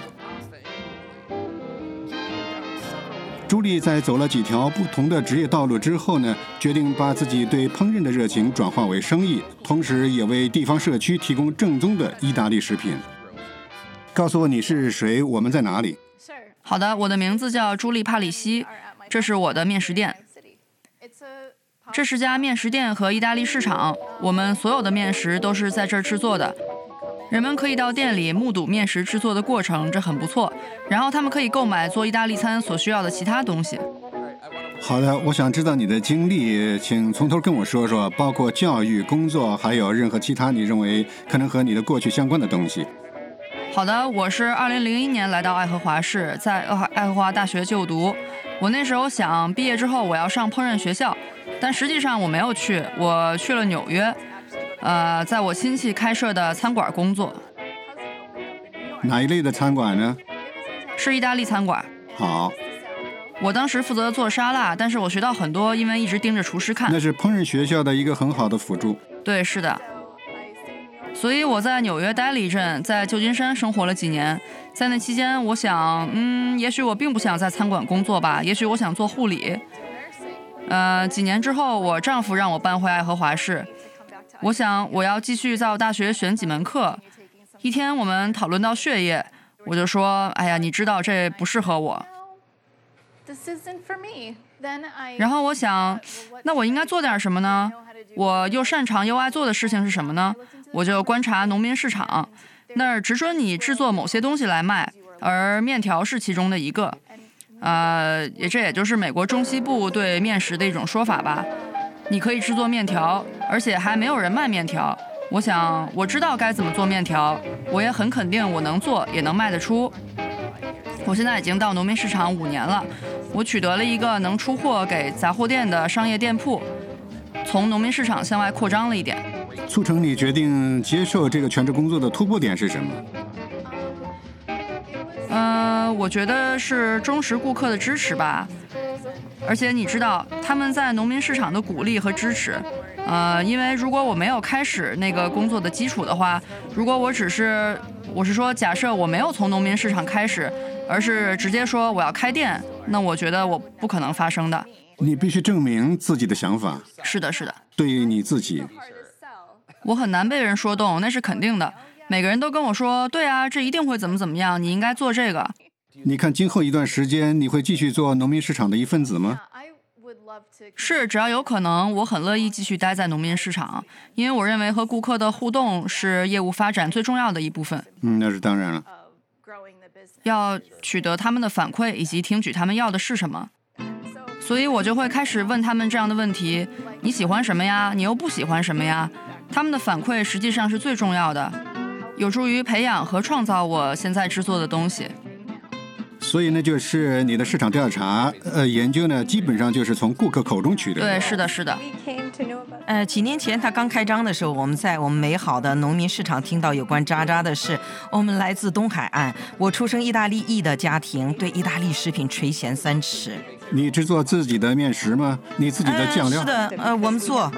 朱莉在走了几条不同的职业道路之后呢，决定把自己对烹饪的热情转化为生意，同时也为地方社区提供正宗的意大利食品。告诉我你是谁，我们在哪里？ 好的，我的名字叫朱莉·帕里西，这是我的面食店。这是家面食店和意大利市场，我们所有的面食都是在这儿制作的。人们可以到店里目睹面食制作的过程，这很不错。然后他们可以购买做意大利餐所需要的其他东西。 好的，我想知道你的经历，请从头跟我说说，包括教育、工作，还有任何其他你认为可能和你的过去相关的东西。 好的，我是二零零一年来到爱荷华市，在爱荷华大学就读。我那时候想毕业之后我要上烹饪学校，但实际上我没有去，我去了纽约。呃，在我亲戚开设的餐馆工作。 哪一类的餐馆呢？ 是意大利餐馆。 好。 我当时负责做沙拉，但是我学到很多，因为一直盯着厨师看。 那是烹饪学校的一个很好的辅助。 对，是的。所以我在纽约待了一阵，在旧金山生活了几年。在那期间，我想，嗯，也许我并不想在餐馆工作吧，也许我想做护理。呃，几年之后，我丈夫让我搬回爱荷华市。我想我要继续在我大学选几门课。一天我们讨论到血液，我就说，哎呀，你知道这不适合我。然后我想，那我应该做点什么呢？我又擅长又爱做的事情是什么呢？我就观察农民市场，那儿只准你制作某些东西来卖，而面条是其中的一个。呃，也这也就是美国中西部对面食的一种说法吧。你可以制作面条，而且还没有人卖面条。我想我知道该怎么做面条，我也很肯定我能做，也能卖得出。我现在已经到农民市场五年了，我取得了一个能出货给杂货店的商业店铺，从农民市场向外扩张了一点。 促成你决定接受这个全职工作的突破点是什么？ 呃，我觉得是忠实顾客的支持吧。而且你知道，他们在农民市场的鼓励和支持，呃，因为如果我没有开始那个工作的基础的话，如果我只是，我是说，假设我没有从农民市场开始，而是直接说我要开店，那我觉得我不可能发生的。 你必须证明自己的想法。 是的，是的。 对于你自己， 我很难被人说动，那是肯定的。每个人都跟我说，对啊，这一定会怎么怎么样，你应该做这个。 你看今后一段时间你会继续做农民市场的一份子吗？ 是，只要有可能，我很乐意继续待在农民市场，因为我认为和顾客的互动是业务发展最重要的一部分。 嗯，那是当然了。 要取得他们的反馈，以及听取他们要的是什么。所以我就会开始问他们这样的问题：你喜欢什么呀？你又不喜欢什么呀？他们的反馈实际上是最重要的，有助于培养和创造我现在制作的东西。 所以呢，就是你的市场调查，呃，研究呢，基本上就是从顾客口中取得的。 对，是的，是的。 呃，几年前他刚开张的时候，我们在我们美好的农民市场听到有关渣渣的事。我们来自东海岸，我出生意大利裔的家庭，对意大利食品垂涎三尺。 你制作自己的面食吗？你自己的酱料？ 呃、是的，呃，我们做。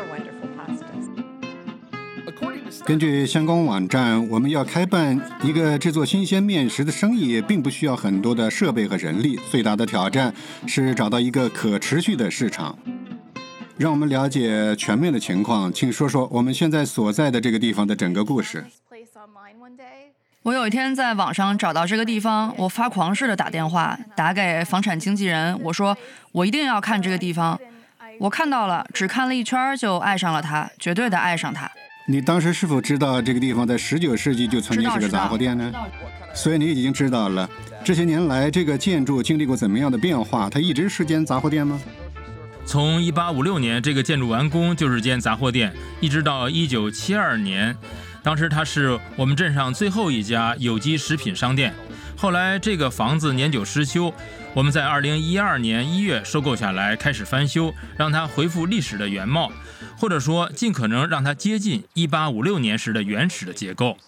根据相关网站，我们要开办一个制作新鲜面食的生意，并不需要很多的设备和人力。最大的挑战是找到一个可持续的市场。让我们了解全面的情况，请说说我们现在所在的这个地方的整个故事。 我有一天在网上找到这个地方，我发狂似的打电话打给房产经纪人，我说我一定要看这个地方。我看到了，只看了一圈就爱上了它，绝对的爱上它。 你当时是否知道这个地方在十九世纪就曾经是个杂货店呢？所以你已经知道了。这些年来，这个建筑经历过怎么样的变化？它一直是间杂货店吗？ 从一八五六年这个建筑完工就是间杂货店，一直到一九七二年，当时它是我们镇上最后一家有机食品商店。后来这个房子年久失修，我们在二零一二年一月收购下来，开始翻修，让它恢复历史的原貌，或者说尽可能让它接近一八五六年时的原始的结构。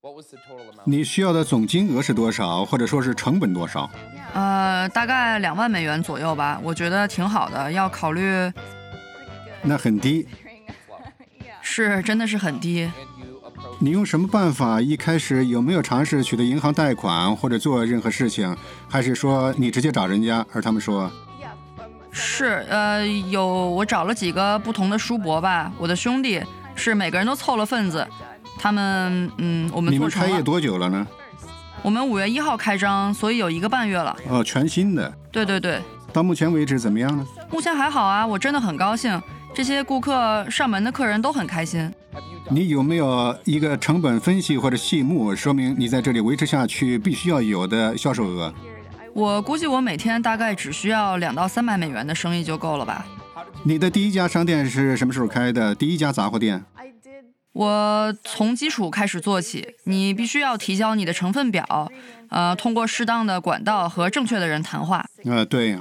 你需要的总金额是多少，或者说是成本多少？ 呃，大概两万美元左右吧，我觉得挺好的，要考虑。 那很低。 是，真的是很低。 你用什么办法？一开始有没有尝试取得银行贷款或者做任何事情，还是说你直接找人家，而他们说？ 是，呃，有，我找了几个不同的叔伯吧，我的兄弟是每个人都凑了份子，他们，嗯，我们你们开业多久了呢？ 我们五月一号开张，所以有一个半月了。 哦，全新的。 对对对。 到目前为止怎么样呢？ 目前还好啊，我真的很高兴，这些顾客上门的客人都很开心。 你有没有一个成本分析或者细目，说明你在这里维持下去必须要有的销售额？ 我估计我每天大概只需要两到三百美元的生意就够了吧。 你的第一家商店是什么时候开的？第一家杂货店？ 我从基础开始做起，你必须要提交你的成分表，呃，通过适当的管道和正确的人谈话。 呃，对。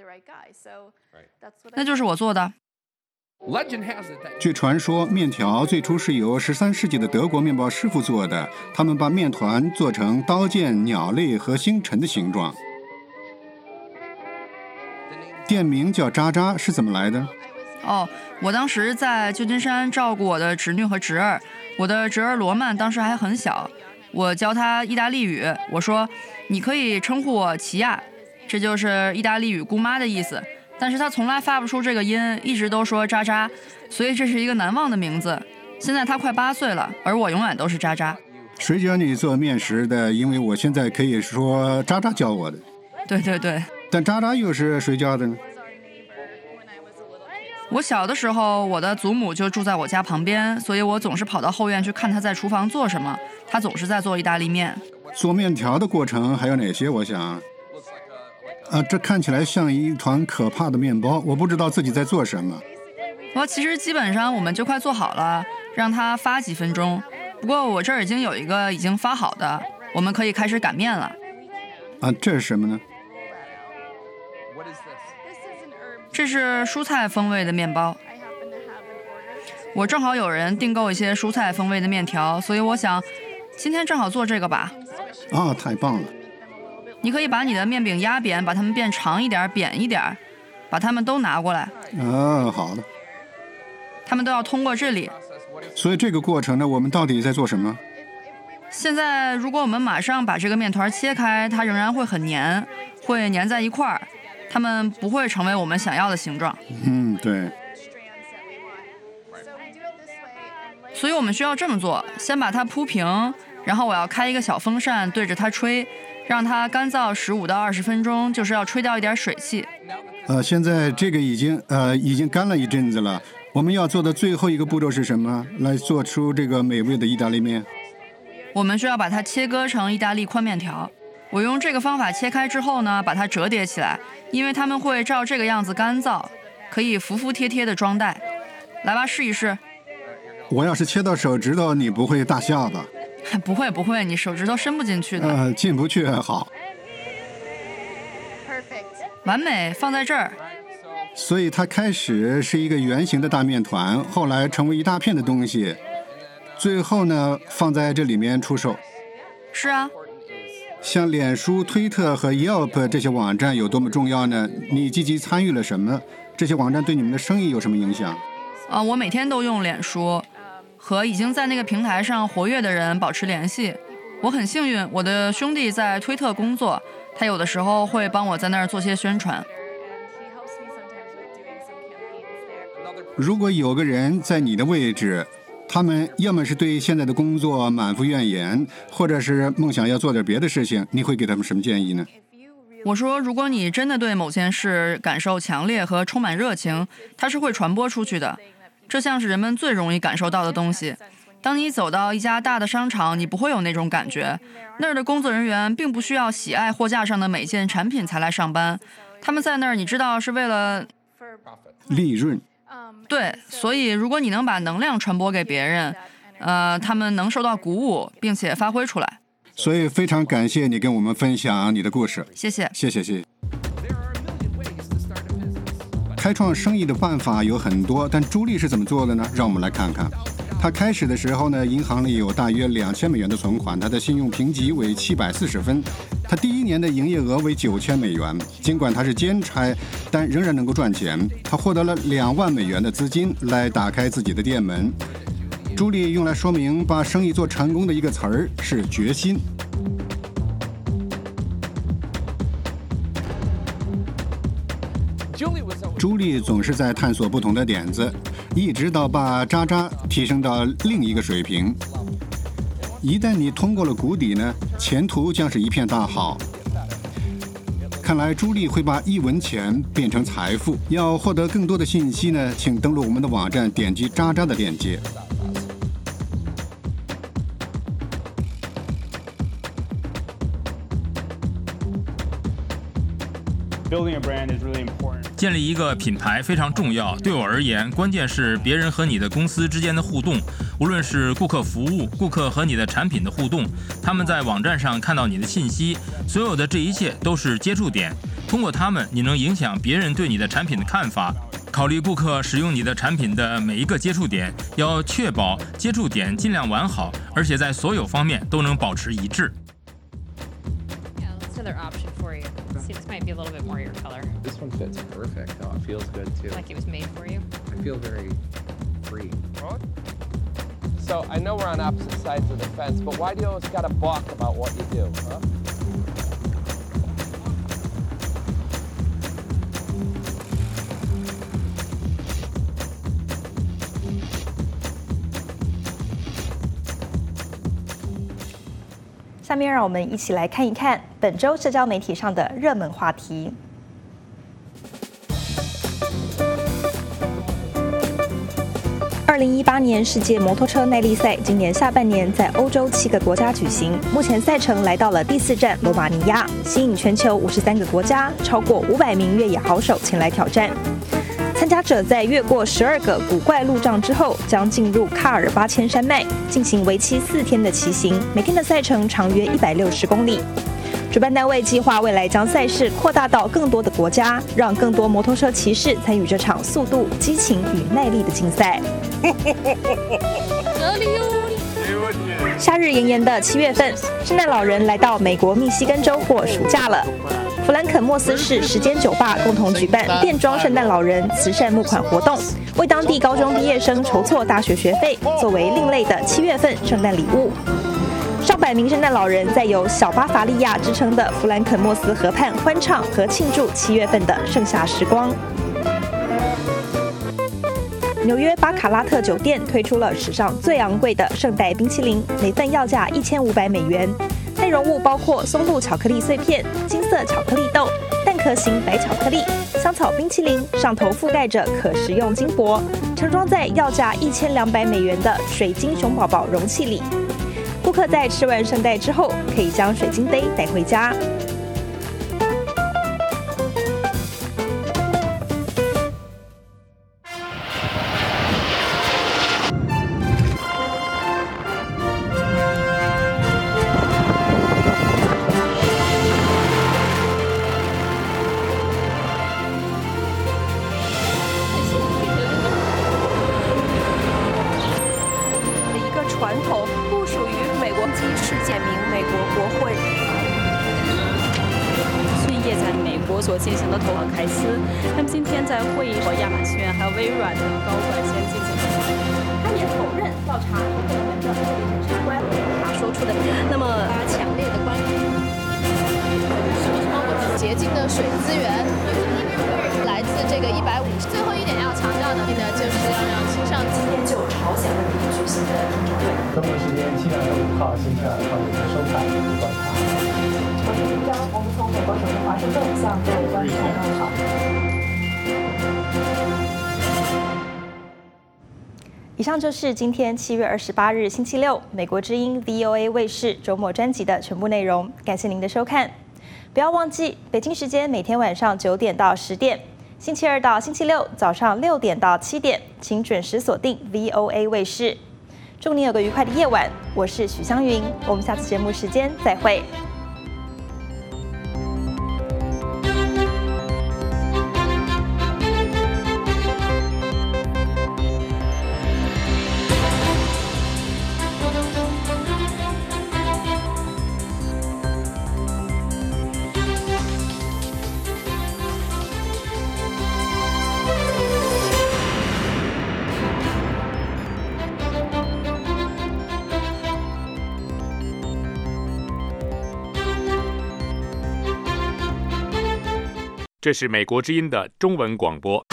那就是我做的。 据传说，面条最初是由十三世纪的德国面包师傅做的，他们把面团做成刀剑、鸟类和星辰的形状。店名叫渣渣是怎么来的？ 哦，我当时在旧金山照顾我的侄女和侄儿，我的侄儿罗曼当时还很小，我教他意大利语，我说你可以称呼我齐亚，这就是意大利语姑妈的意思，但是他从来发不出这个音，一直都说渣渣，所以这是一个难忘的名字。现在他快八岁了，而我永远都是渣渣。 谁教你做面食的？因为我现在可以说渣渣教我的。 对对对。 但渣渣又是谁教的呢？ 我小的时候，我的祖母就住在我家旁边，所以我总是跑到后院去看她在厨房做什么。她总是在做意大利面。 做面条的过程还有哪些？我想，啊，这看起来像一团可怕的面包，我不知道自己在做什么。 我其实基本上我们就快做好了，让它发几分钟。不过我这儿已经有一个已经发好的，我们可以开始擀面了。 啊，这是什么呢？ 这是蔬菜风味的面包。我正好有人订购一些蔬菜风味的面条，所以我想今天正好做这个吧。 啊，太棒了！ 你可以把你的面饼压扁，把它们变长一点、扁一点，把它们都拿过来。 啊，好的。 它们都要通过这里。 所以这个过程呢，我们到底在做什么？ 现在如果我们马上把这个面团切开，它仍然会很黏，会粘在一块儿，它们不会成为我们想要的形状。 嗯，对。 所以我们需要这么做，先把它铺平，然后我要开一个小风扇对着它吹，让它干燥十五到二十分钟，就是要吹掉一点水汽。 呃，现在这个已经呃已经干了一阵子了。我们要做的最后一个步骤是什么？来做出这个美味的意大利面。 我们需要把它切割成意大利宽面条。我用这个方法切开之后呢，把它折叠起来，因为它们会照这个样子干燥，可以服服帖帖的装袋。来吧，试一试。 我要是切到手指头，你不会大笑吧？ 不会不会，你手指头伸不进去的。 呃，进不去好。 完美，放在这儿。 所以它开始是一个圆形的大面团，后来成为一大片的东西，最后呢放在这里面出售。 是啊。 像脸书、推特和 Yelp 这些网站有多么重要呢？你积极参与了什么？这些网站对你们的生意有什么影响？ 啊，我每天都用脸书，和已经在那个平台上活跃的人保持联系。我很幸运，我的兄弟在推特工作，他有的时候会帮我在那儿做些宣传。 如果有个人在你的位置，他们要么是对现在的工作满腹怨言，或者是梦想要做点别的事情，你会给他们什么建议呢？ 我说，如果你真的对某件事感受强烈和充满热情，它是会传播出去的。这像是人们最容易感受到的东西。当你走到一家大的商场，你不会有那种感觉。那儿的工作人员并不需要喜爱货架上的每件产品才来上班，他们在那儿，你知道，是为了利润。 对，所以如果你能把能量传播给别人，呃，他们能受到鼓舞，并且发挥出来。 所以非常感谢你跟我们分享你的故事。 谢谢， 谢谢，谢谢。开创生意的办法有很多，但朱莉是怎么做的呢？让我们来看看。 他开始的时候呢，银行里有大约两千美元的存款，他的信用评级为七百四十分，他第一年的营业额为九千美元。尽管他是兼差，但仍然能够赚钱。他获得了两万美元的资金来打开自己的店门。朱莉用来说明把生意做成功的一个词儿是决心。朱莉总是在探索不同的点子，一直到把渣渣提升到另一个水平。一旦你通过了谷底呢，前途将是一片大好。看来朱莉会把一文钱变成财富。要获得更多的信息呢，请登录我们的网站，点击渣渣的链接。 建立一个品牌非常重要，对我而言，关键是别人和你的公司之间的互动，无论是顾客服务、顾客和你的产品的互动，他们在网站上看到你的信息，所有的这一切都是接触点。通过他们，你能影响别人对你的产品的看法。考虑顾客使用你的产品的每一个接触点，要确保接触点尽量完好，而且在所有方面都能保持一致。 This might be a little bit more your color. This one fits perfect. Oh, it feels good too. Like it was made for you? I feel very free. So I know we're on opposite sides of the fence, but why do you always gotta balk about what you do, huh? 下面让我们一起来看一看本周社交媒体上的热门话题。二零一八年世界摩托车耐力赛今年下半年在欧洲七个国家举行，目前赛程来到了第四站罗马尼亚，吸引全球五十三个国家超过五百名越野好手前来挑战。参加者在越过十二个古怪路障之后，将进入喀尔巴阡山脉，进行为期四天的骑行，每天的赛程长约一百六十公里。主办单位计划未来将赛事扩大到更多的国家，让更多摩托车骑士参与这场速度、激情与耐力的竞赛。夏日炎炎的七月份，圣诞老人来到美国密西根州过暑假了。弗兰肯莫斯市时间酒吧共同举办变装圣诞老人慈善募款活动，为当地高中毕业生筹措大学学费，作为另类的七月份圣诞礼物。上百名圣诞老人在有小巴伐利亚之称的弗兰肯莫斯河畔欢唱和庆祝七月份的盛夏时光。纽约巴卡拉特酒店推出了史上最昂贵的圣代冰淇淋，每份要价一千五百美元。内容物包括松露巧克力碎片、金色巧克力豆、蛋壳型白巧克力、香草冰淇淋，上头覆盖着可食用金箔，盛装在要价一千两百美元的水晶熊宝宝容器里。顾客在吃完圣代之后，可以将水晶杯带回家。 所进行的投行开司，那么今天在会议和亚马逊还有微软的高管先进行， 他也否认调查和部门的特别审查官他说出的，那么强烈的关于什么什么我们洁净的水资源来自这个一百五十。最后一点要强调的呢，就是要让青少年今天就朝鲜问题举行的听证会。 中国时间七月二十五号星期二上午收看观察。 我是张，我们从美国首都华盛顿向各位观众问好。以上就是今天七月二十八日星期六美国之音 V O A 卫视周末专辑的全部内容，感谢您的收看。不要忘记，北京时间每天晚上九点到十点，星期二到星期六早上六点到七点，请准时锁定 V O A 卫视。祝您有个愉快的夜晚，我是许湘云，我们下次节目时间再会。 这是美国之音的中文广播。